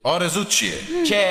آرزوت چیه؟ که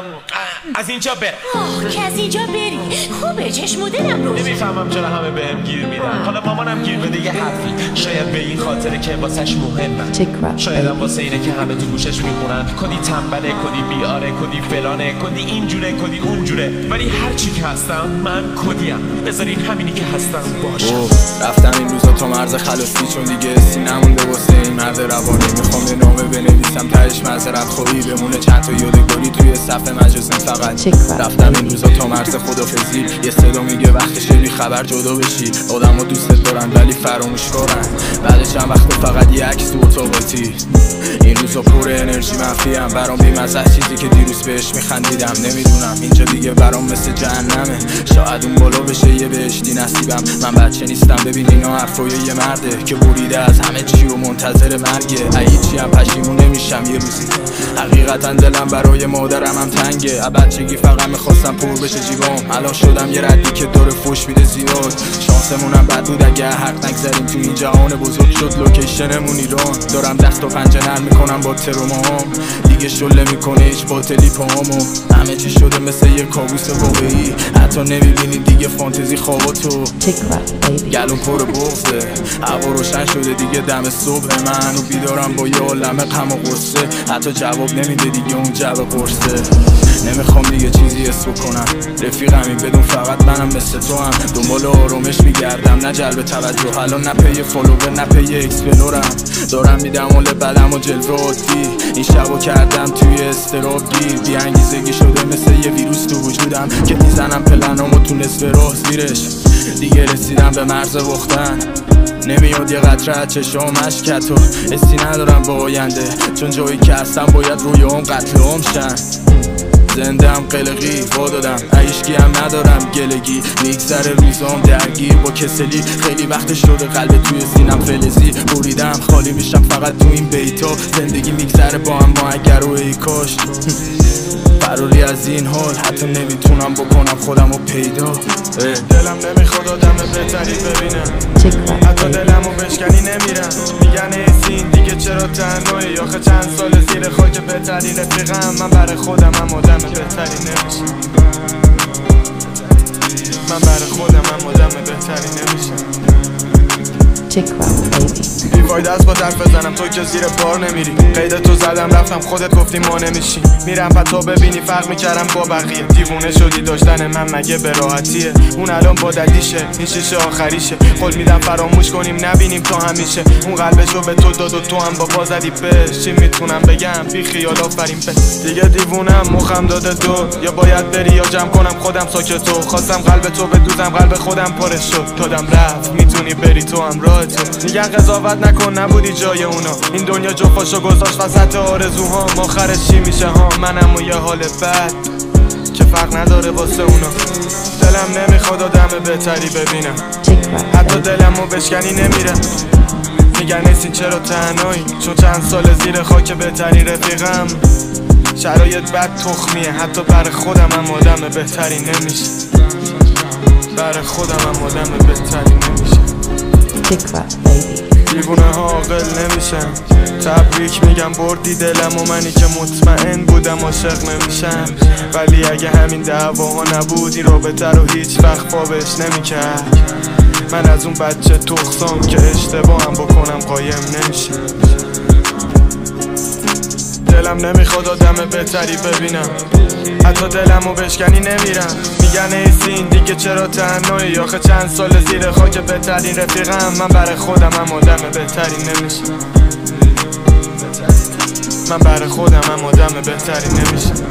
از اینجا برم. که از اینجا بری خوبه، چشم و دلم رو نمیفهمم چرا همه بهم گیر میدن. حالا مامانم گیر بده یه حرفی، شاید به این خاطره که واسش مهمم، شایدم واسه اینه که همه تو گوشش میخونن کدی تنبله، کدی بیاره، کدی فلانه، کدی اینجوره، کدی اونجوره. ولی هرچی که هستم من کدیم، بذارین همینی که هستم باشم. رفتم این روزا تا مرز خلاصی، چون دیگه سی نمونده واسه این مرد روانی. میخوام یه نامه بنویسم تهش معذرت خواهی بمونه، چند تا یادگاری توی صفحه مجازیم. فقط رفتم این روزا تا مرز خدافظی، یه صدا میگه وقتشه بی خبر جدا بشی. آدم‌ها دوستت دارن ولی فراموش کارن، بعد چند وقت فقط یه عکس تو اتاقاتی. این روزا پر انرژی منفیم، برام بی‌مزه چیزی که دیروز بهش میخندیدم. نمیدونم اینجا دیگه برام مثل جهنمه، شاید اون بالا بشه یه بهشتی نصیبم. من بچه نیستم، ببین اینا حرفای یه مرده که بریده از همه چی و منتظر مرگه. هیچی هم پشیمون نمیشم یه روزی، حقیقتا دلم برای مادرم هم تنگه. بچگی فقط میخواستم پر بشه جیبام، الان شدم یه ردی که داره فوش میده زیاد. شانسمونم بد بود اگه حق نگذاریم تو این جهان بزرگ، شد لوکیشنمون ایران. دارم دست و پنجه نرم میکنم با ترومام، دیگه شله میکنه هیچ باطلی پاهامو. همه چی شده مثل یه کابوس واقعی، حتی نمیبینی دیگه فانتزی خواباتو. گلوم پر بغضه، هوا روشن شده دیگه دم صبح، من و بیدارم با یه عالمه غم و غصه. حتی جواب نمیده دیگه اون جواب قرصه. نمیخوام دیگه چیزی حس کنم، رفیقمی بدون فقط منم مثل تو هم. دنبال آرامش میگردم نه جلب توجه، الان نه پی فالوور نه پی اکسپلورم. دارم میدم حال بدم و جلوه عادی، این شبو کردم توی استراب گیر. بی انگیزگی شده مثل یه ویروس تو وجودم که میزنم پلنامو تو نصف راه زیرش. دیگه رسیدم به مرز باختن، نمیاد یه قطره از چشام اشکت و حسی ندارم با آینده، چون جایی که هستم باید رویام قتل عام شن. زنده هم قلقی وادادم، عیشکی هم ندارم گلگی، میگذره روزام درگیر با کسلی. خیلی وقت شده قلب توی سینم فلزی، بریدم خالی میشم فقط تو این بیتا. زندگی میگذره با هم ما اگر و ای کاش فراری از این حال، حتی نمیتونم بکنم خودمو پیدا. دلم نمیخواد آدم بهتری ببینم، حتی دلمو بشکنی نمیرم. میگن ایسین دیگه چرا تنهایی، آخه چند سال زیر خاک بهترین رفیقم. من برای خودم هم آدم بهتری نمیشم، من برای خودم هم آدم بهتری نمیشم. بیفایده است با درف بزنم، تو که زیر بار نمیری. قید تو زدم رفتم، خودت گفتی ما نمیشی. میرم پا تو ببینی فرق میکردم با بقیه. دیوونه شدی داشتن من مگه به راحتیه؟ اون الان با ددیشه، این شیشه آخریشه. قول میدم فراموش کنیم نبینیم تا همیشه. اون قلبشو به تو داد و تو هم با پا زدی بهش. چی میتونم بگم بی خیال آفرین به دیگه. دیوونم مخم داده تو، یا باید بری یا جمع کنم خودم ساکتو. خواستم قلب تو بدوزم، قلب خودم پرش شد. دادم رفت میتونی بری تو همراه تو. میگن قضاوت نکن نبودی جای اونا، این دنیا جفاشو گذاشت وسط آرزوها. آخرش چی میشه ها؟ منم و یه حال بد که فرق نداره واسه اونا. دلم نمیخواد آدم بهتری ببینم، حتی دلمو بشکنی نمیرم. میگن نیستی چرا تنهایی، چون چند سال زیر خاک بهتری رفیقم. شرایط بد تخمیه، حتی برای خودم هم آدم بهتری نمیشه. برای خودم هم آدم بهتری نمیشه. دیوونه ها عاقل نمیشن. تبریک میگم بردی دلم و منی که مطمئن بودم عاشق نمیشم. ولی اگه همین دعواها نبود این رابطه رو هیچ وقت خوابش نمیکرد. من از اون بچه تخصام که اشتباهم بکنم قایم نمیشم. دلم نمیخواد آدم بهتری ببینم، حتی دلمو بشکنی نمیرم. میگن ایسین دیگه چرا تنهایی، آخه چند سال زیر خاک بهترین رفیقم. من برای خودم هم آدم بهتری نمیشم، من برای خودم هم آدم بهتری نمیشم.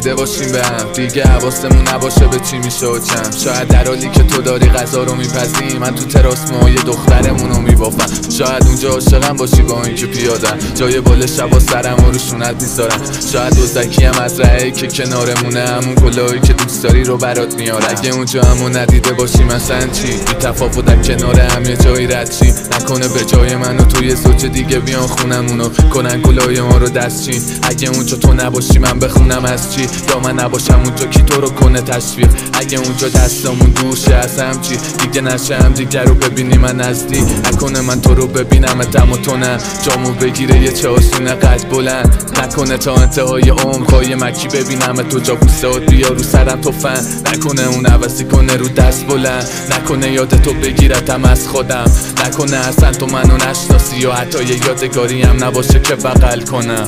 ندیده باشیم به هم دیگه، حواسمون نباشه به چی میشه و چم. شاید در حالی که تو داری غذا رو میپزی، من تو تراس موهای دخترمونو میبافم. شاید اونجا عاشقم باشی با اینکه پیادم، جای بال شبا سرم و روشونت میذارم. شاید دوزکی هم از رهی که کنارمونه، همون کلاهی که دوست داری رو برات میاره. اگه اونجا همو ندیده باشی مثلا چی؟ بی تفاوت در کنار هم یه جایی رد چی؟ نکنه به جای من و تو یه زوج دیگه بیان خونمونو کنن کلاهی ما رو دستچین. اگه اونجا تو نباشی من بخونم از چی؟ یا من نباشم اونجا کی تو رو کنه تشویق؟ اگه اونجا دستامون دوشه از هم چی؟ دیگه نشه هم دیگه رو ببینی من نزدیک، نکنه من تو رو ببینم اتم و تو نه. جامو بگیره یه چاسونه قد بلند، نکنه تا انتهای عمر پای مکی ببینم تو جا بوسهات بیا رو سرم تو فن. نکنه اون عوضی کنه رو دست بلند، نکنه یاد تو بگیرتم از خودم، نکنه اصلا تو منو نشناسی و حتی یه یادگاری هم نباشه که بغل کنم.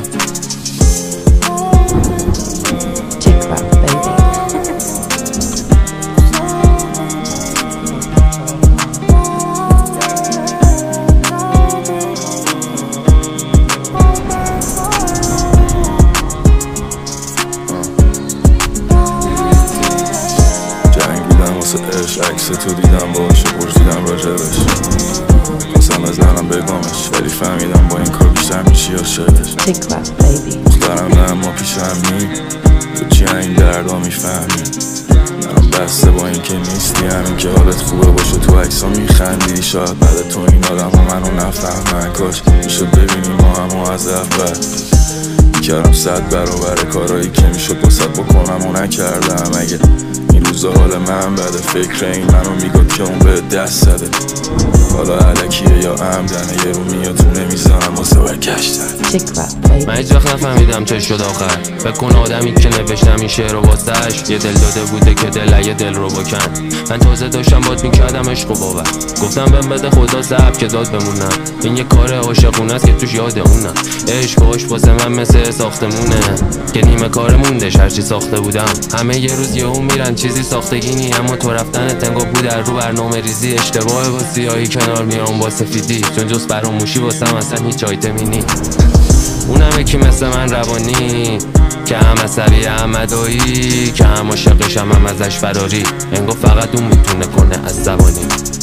عکس تو دیدم باشه پرسیدم راجبش، خواستم از نرم بگمش ولی فهمیدم با این کار بیشتر میشی عاشقش. دخترم نه اما پیشم نی، تو چی این دردا میفهمی؟ منم بسته با این که نیستی، همین که حالت خوبه باشه تو عکسا میخندی. شاید بعد تو این آدم ها منو نفهمن، کاش میشد ببینیم ما همو از اول. میکردم 100 برابر کارایی که میشد باست بکنم و نکردم. اگه این روزا حال من بده، فکر این منو میگفت که اون به دست زده. حالا علکیه یا عمدنه، یه رو میاد تو نمیزنم واسه برگشتن. من هیچ وقت نفهمیدم چه شد آخر. بکن آدمی که نوشتم این شعر رو واسش یه دل داده بوده که دل یه دل رو بکن. من تازه داشتم بات میکردم عشق و باور، گفتم بهم بده خدا صبر که داد بمونم. این یه کار عاشقونه است که توش یاد اونم. عشق واسه من مثل ساختمونه که نیمه کار موندش هرچی ساخته بودم. همه یه روز یهو میرن چیزی ساختگی نی، اما تو رفتن تنگو بود در رو برنامه ریزی. اشتباه با سیاهی کنار میام با سفیدی، چون جز فراموشی واسم اصلا هیچ آیتمی نی. اونم یکی مثل من روانی که هم عصبی هم مدایی، که هم عاشقشم هم ازش فراری. انگار فقط اون میتونه کنه از زبانی.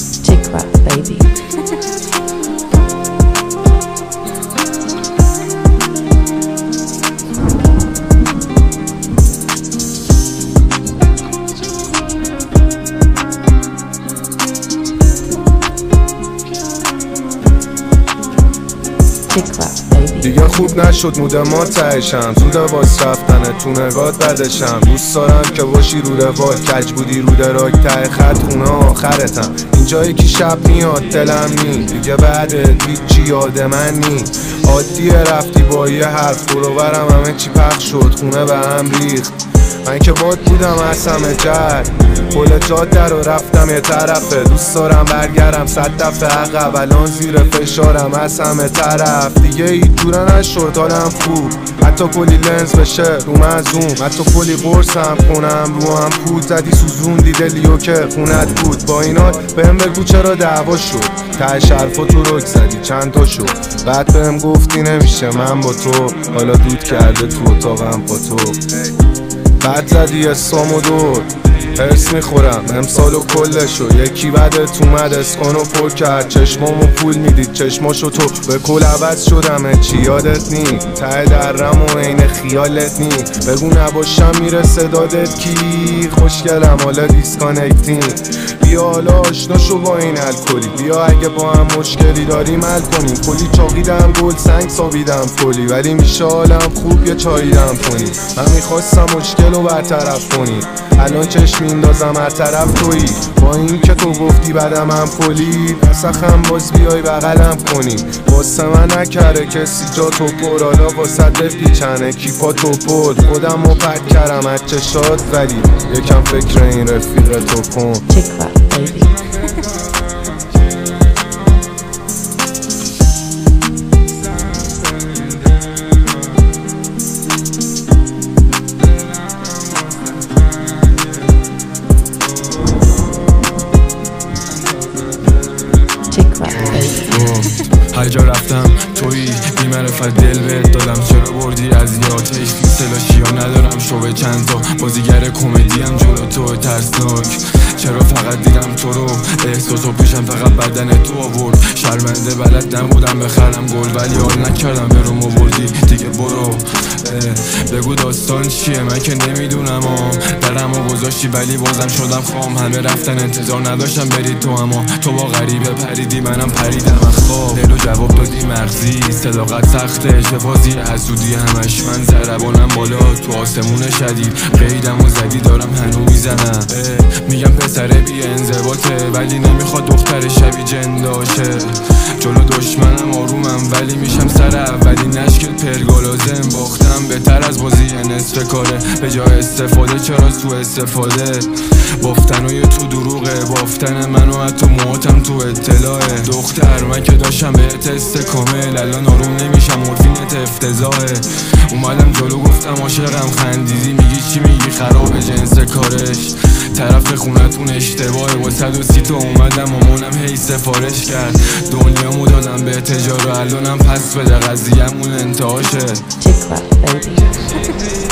دیگه خوب نشد مود ما تهشم، زوده باز رفتنه تو نگات بدشم. دوست دارم که باشی رو روال، کج بودی رو دراک ته خط خونه آخرتم. اینجایی که شب میاد دلم نی، دیگه بعدت هیچی یاد من نی. عادیه رفتی با یه حرف برو برم همه چی پخش شد، خونه به هم ریخت. من که باد بودم از همه جد، پل جاده رو رفتم یه طرفه. دوست دارم برگردم 100 دفعه عقب، الان زیر فشارم از همه طرف. دیگه هیچ جوره نشد حالم خوب، حتی کلی لنز بشه رو مزوم، حتی کلی قرصم کنم رو هم پود. زدی سوزوندی دلیو که خونت بود، با اینات بهم بگو چرا دعوا شد. ته حرفا تو رک زدی چند تا شد، بعد بهم گفتی نمیشه من با تو، حالا دود کرده تو اتاقم با تو. بعد زدی اسمو دور، حرس میخورم امسالو کلشو. یکی بعدت اومد اسکانو پر کرد، چشمامو پول میدید چشماشو تو. به کل عوض شدم چی یادت نی، ته درم و عین خیالت نی. بگو نباشم میرسه دادت کی، خوشگلم حالا دیسکانکتین. بیا حالا آشنا شو با این الکلی، بیا اگه با هم مشکلی داریم حل کنیم. کلی چاقیدم گل سنگ سابیدم کلی، ولی میشه حالم خوب یه چاییدم کنی. من میخواستم مشکل رو برطرف کنی، الان چشم میندازم هر طرف تویی. با این که تو گفتی بعدم هم کلی، نسخم باز بیای بغلم کنی. واسه من نکره کسی جا تو پر، حالا واسه بپیچنه کیپا تو پر. خودم رو پرد کردم از چشات، ولی یکم فکر این رفیق تو کن. هر جا رفتم تویی، بی‌معرفت فقط دل بهت دادم چرا بردی از یاد هیچ سلاشی ها ندارم شو چند تا بازیگر کمدی هم جلو تو ترسناک چرا فقط دیدم تو رو احساسو پیشم فقط بدن تو آورد شرمنده بلد نبودم بخرم گل ولی حال نکردم برم آوردی دیگه برو بگو داستان چیه من که نمیدونم درمو گذاشتی ولی بازم شدم خام همه رفتن انتظار نداشتم بری تو اما تو با غریبه پریدی منم پریدم از خواب دلو جواب دادی مغزی صداقت سخته شفازی حسودی همش من ضربانم بالا تو آسمون شدید قیدم و زدی دارم هنو میزنم میگم پسر بی انضباطه ولی نمیخواد دختر شبیه جن داشه جلو دشمنم آرومم ولی میشم سر اولی نشکت پرگالازم باختم بهتر از بازی نصف کاره به جای استفاده چرا سو استفاده بافتن و یه تو دروغه بافتن منو حتی موتم تو اطلاعه دختر من که داشتم به تست کامل الان آروم نمیشم مورفینت افتضاحه اومدم جلو گفتم عاشقم خندیدی میگی چی میگی خراب جنس کارش طرف خونتون اشتباهه با 130 تا اومدم مامانم هی سفارش کرد دنیامو دادم به تجارت الانم پس بده قضیه‌مون انتهاشه